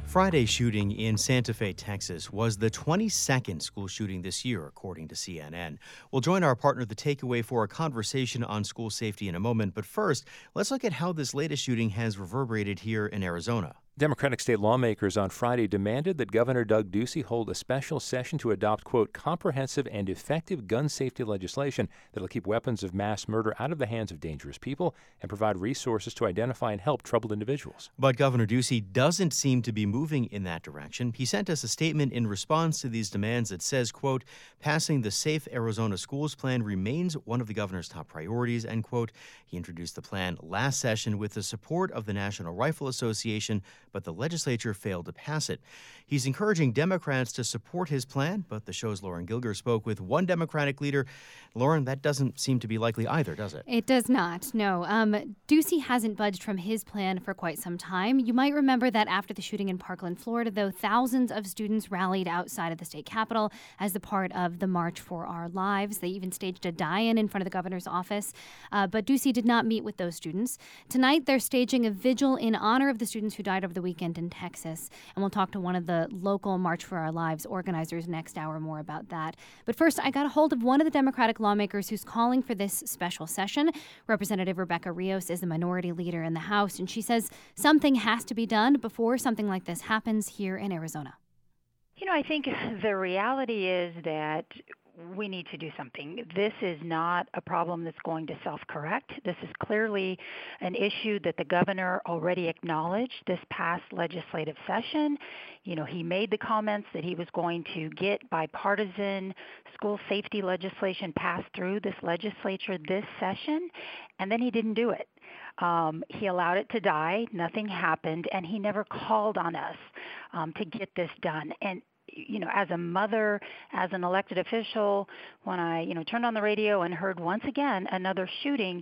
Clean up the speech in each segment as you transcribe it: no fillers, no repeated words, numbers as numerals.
Friday's shooting in Santa Fe, Texas, was the 22nd school shooting this year, according to CNN. We'll join our partner, The Takeaway, for a conversation on school safety in a moment. But first, let's look at how this latest shooting has reverberated here in Arizona. Democratic state lawmakers on Friday demanded that Governor Doug Ducey hold a special session to adopt, quote, comprehensive and effective gun safety legislation that'll keep weapons of mass murder out of the hands of dangerous people and provide resources to identify and help troubled individuals. But Governor Ducey doesn't seem to be moving in that direction. He sent us a statement in response to these demands that says, quote, passing the Safe Arizona Schools plan remains one of the governor's top priorities, end quote. He introduced the plan last session with the support of the National Rifle Association, but the legislature failed to pass it. He's encouraging Democrats to support his plan, but the show's Lauren Gilger spoke with one Democratic leader. Lauren, that doesn't seem to be likely either, does it? It does not, no. Ducey hasn't budged from his plan for quite some time. You might remember that after the shooting in Parkland, Florida, though, thousands of students rallied outside of the state capitol as a part of the March for Our Lives. They even staged a die-in in front of the governor's office, but Ducey did not meet with those students. Tonight, they're staging a vigil in honor of the students who died over the weekend in Texas, and we'll talk to one of the local March for Our Lives organizers next hour more about that. But first, I got a hold of one of the Democratic lawmakers who's calling for this special session. Representative Rebecca Rios is the minority leader in the House, and she says something has to be done before something like this happens here in Arizona. You know, I think the reality is that we need to do something. This is not a problem that's going to self-correct. This is clearly an issue that the governor already acknowledged this past legislative session. You know, he made the comments that he was going to get bipartisan school safety legislation passed through this legislature this session, and then he didn't do it. He allowed it to die. Nothing happened, and he never called on us to get this done. And you know, as a mother, as an elected official, when I, turned on the radio and heard once again another shooting,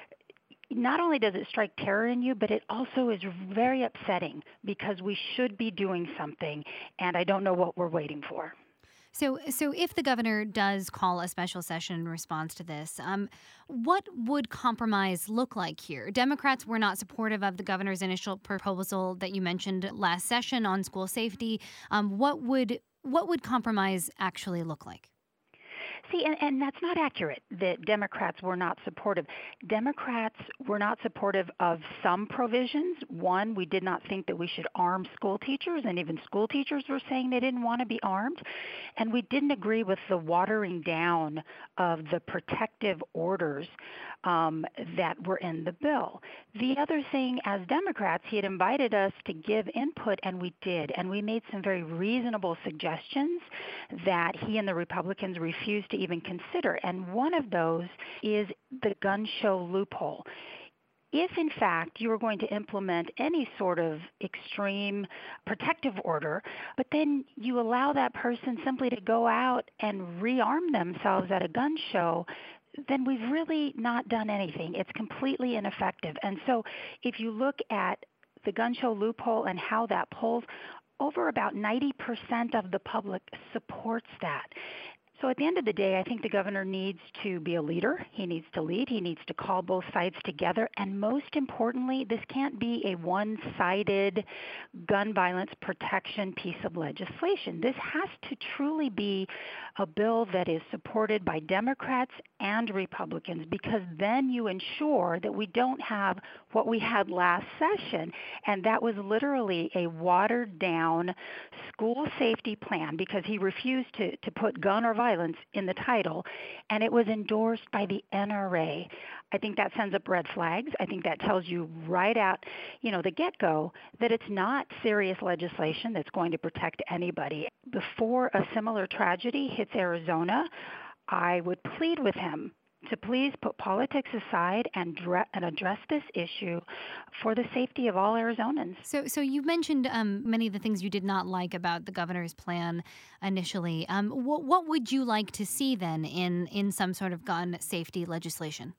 not only does it strike terror in you, but it also is very upsetting because we should be doing something, and I don't know what we're waiting for. So if the governor does call a special session in response to this, what would compromise look like here? Democrats were not supportive of the governor's initial proposal that you mentioned last session on school safety. What would compromise actually look like? See, and that's not accurate that Democrats were not supportive. Democrats were not supportive of some provisions. One, we did not think that we should arm school teachers, and even school teachers were saying they didn't want to be armed. And we didn't agree with the watering down of the protective orders that were in the bill. The other thing, as Democrats, he had invited us to give input, and we did. And we made some very reasonable suggestions that he and the Republicans refused to even consider. And one of those is the gun show loophole. If, in fact, you were going to implement any sort of extreme protective order, but then you allow that person simply to go out and rearm themselves at a gun show, then we've really not done anything. It's completely ineffective. And so if you look at the gun show loophole and how that polls, over about 90% of the public supports that. So at the end of the day, I think the governor needs to be a leader. He needs to lead. He needs to call both sides together. And most importantly, this can't be a one-sided gun violence protection piece of legislation. This has to truly be a bill that is supported by Democrats and Republicans, because then you ensure that we don't have what we had last session, and that was literally a watered-down school safety plan because he refused to put gun or violence in the title, and it was endorsed by the NRA. I think that sends up red flags. I think that tells you right out, the get-go, that it's not serious legislation that's going to protect anybody. Before a similar tragedy hits Arizona, I would plead with him to please put politics aside and address this issue for the safety of all Arizonans. So you mentioned many of the things you did not like about the governor's plan initially. What would you like to see then in some sort of gun safety legislation?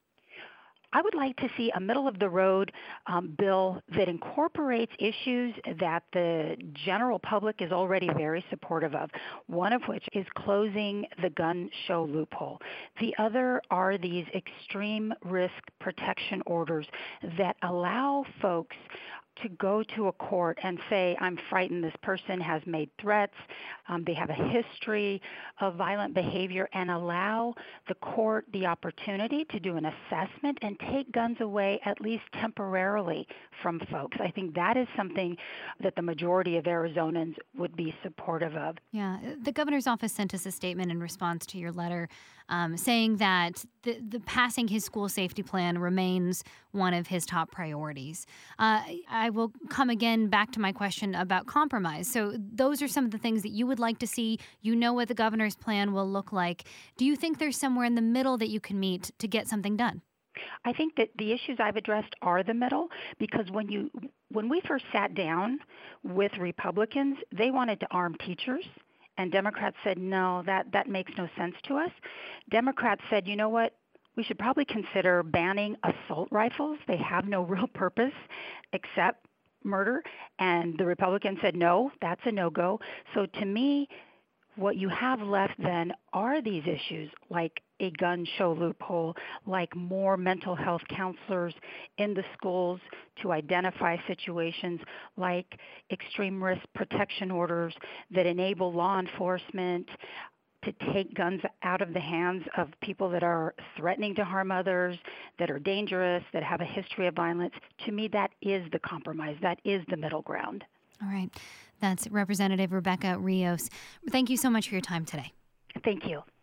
I would like to see a middle-of-the-road bill that incorporates issues that the general public is already very supportive of, one of which is closing the gun show loophole. The other are these extreme risk protection orders that allow folks to go to a court and say, I'm frightened, this person has made threats, they have a history of violent behavior, and allow the court the opportunity to do an assessment and take guns away, at least temporarily, from folks. I think that is something that the majority of Arizonans would be supportive of. Yeah, the governor's office sent us a statement in response to your letter saying that the passing his school safety plan remains one of his top priorities. I will come again back to my question about compromise. So those are some of the things that you would like to see. You know what the governor's plan will look like. Do you think there's somewhere in the middle that you can meet to get something done? I think that the issues I've addressed are the middle, because when we first sat down with Republicans, they wanted to arm teachers. And Democrats said, no, that makes no sense to us. Democrats said, you know what, we should probably consider banning assault rifles. They have no real purpose except murder. And the Republicans said, no, that's a no-go. So to me, what you have left then are these issues like a gun show loophole, like more mental health counselors in the schools to identify situations, like extreme risk protection orders that enable law enforcement to take guns out of the hands of people that are threatening to harm others, that are dangerous, that have a history of violence. To me, that is the compromise. That is the middle ground. All right. That's Representative Rebecca Rios. Thank you so much for your time today. Thank you.